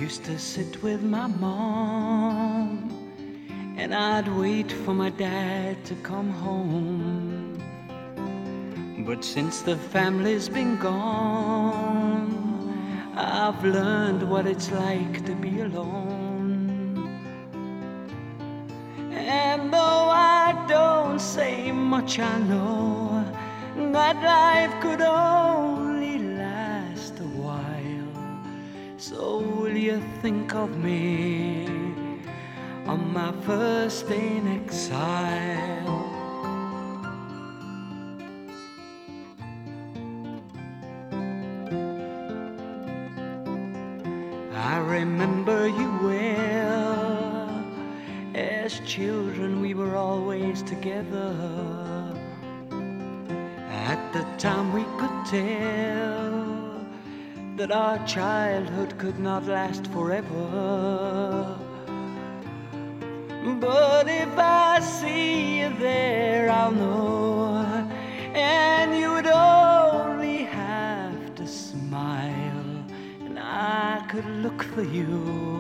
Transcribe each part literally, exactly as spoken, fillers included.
used to sit with my mom, and I'd wait for my dad to come home. But since the family's been gone, I've learned what it's like to be alone. And though I don't say much, I know that life could only last a while. So will you think of me on my first day in exile? I remember you well. As children we were always together. At the time we could tell that our childhood could not last forever. But if I see you there, I'll know, and you would only have to smile, and I could look for you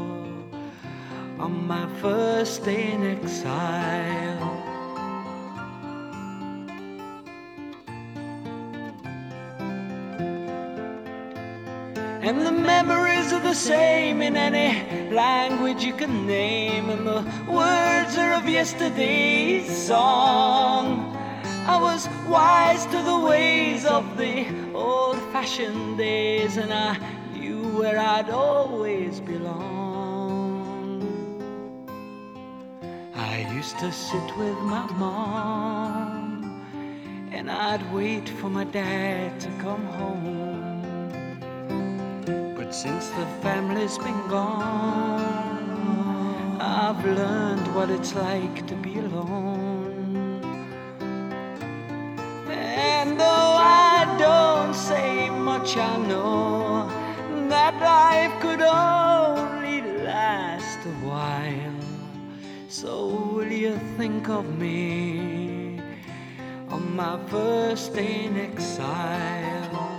on my first day in exile. And the memories are the same in any language you can name, and the words are of yesterday's song. I was wise to the ways of the old-fashioned days, and I knew where I'd always belong. I used to sit with my mom, and I'd wait for my dad to come home. But since the family's been gone, I've learned what it's like to be alone. And though I don't say much, I know that life could only last a while. So will you think of me on my first day in exile?